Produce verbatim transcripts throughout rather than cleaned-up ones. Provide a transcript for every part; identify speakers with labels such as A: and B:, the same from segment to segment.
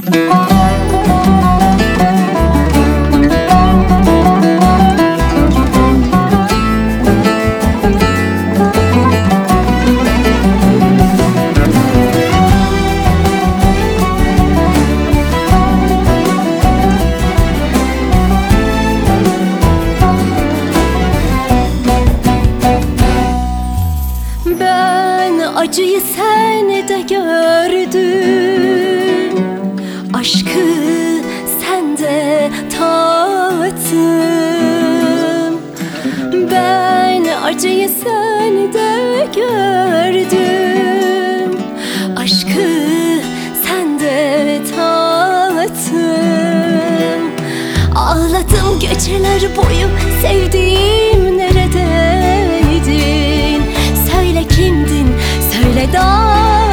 A: Acıyı sen de gördün, aşkı sen de tattın. Ben acıyı sen de gördüm, aşkı sen de tattın. Ağladım geceler boyu, sevdiğim neredeydin? Söyle kimdin? Söyle dağ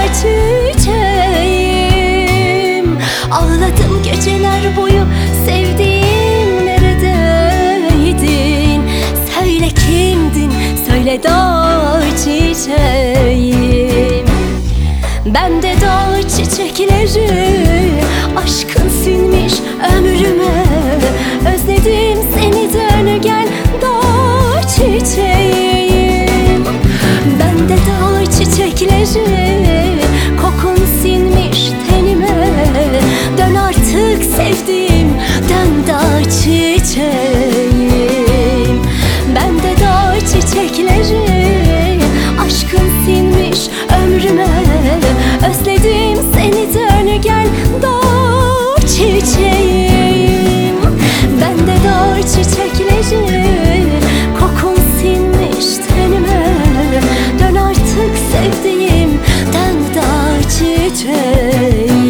A: çiçeğim. Ağladım geceler boyu, sevdiğim neredeydin? Söyle kimdin? Söyle dağ çiçeğim. Ben de dağ çiçekleri, aşkın sinmiş ömrüme. Özledim seni, dön gel dağ çiçeğim. Ben de dağ çiçekleri, kokun sinmiş tenime. Dön artık sevdiğim, dön dağ çiçeğim. Ben de dağ çiçekleri, aşkın sinmiş ömrüme. Özledim seni, dön gel dağ çiçeğim. Ben de dağ çiçekleri, kokun sinmiş tenime. Dön artık sevdiğim, dön dağ çiçeğim.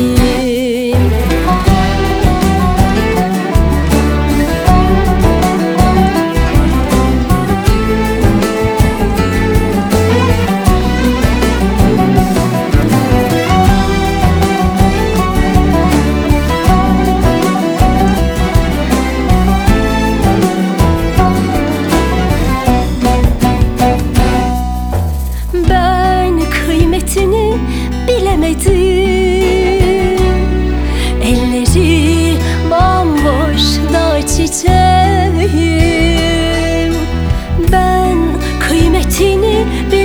A: Bilemedim, elleri bomboş dağ çiçeğim. Ben kıymetini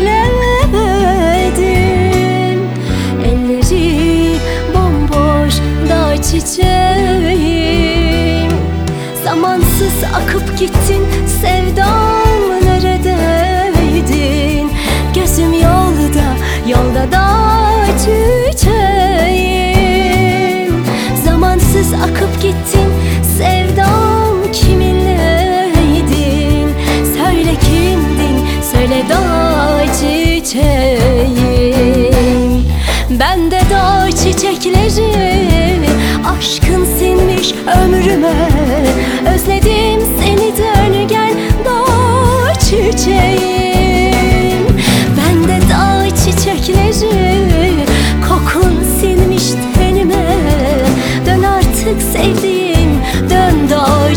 A: bilemedim, elleri bomboş dağ çiçeğim. Zamansız akıp gittin sevdam, neredeydin? Gözüm yolda, yolda dağ çiçeğim. Zamansız akıp gittin sevdam, kiminleydin? Söyle kimdin? Söyle dağ çiçeğim. Ben de dağ çiçekleri, aşkın sinmiş ömrüme. Özledim seni, dön gel dağ çiçeğim. Ben de dağ çiçekleri, kokun sinmiş tenime. Dön artık sevdiğim, dön dağ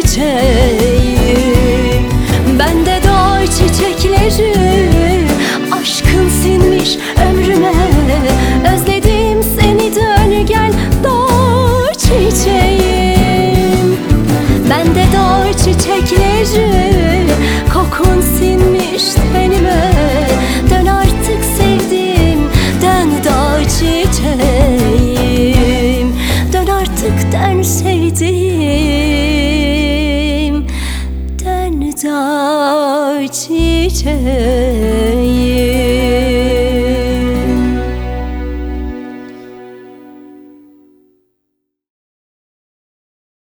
A: çiçeğim. Ben de dağ çiçekleri, aşkın sinmiş ömrüme. Özledim seni, dön gel dağ çiçeğim. Ben de dağ çiçekleri, kokun sinmiş tenime. Dön artık sevdiğim, dön dağ çiçeğim. Dön artık, dön sevdiğim, dön dağ çiçeğim.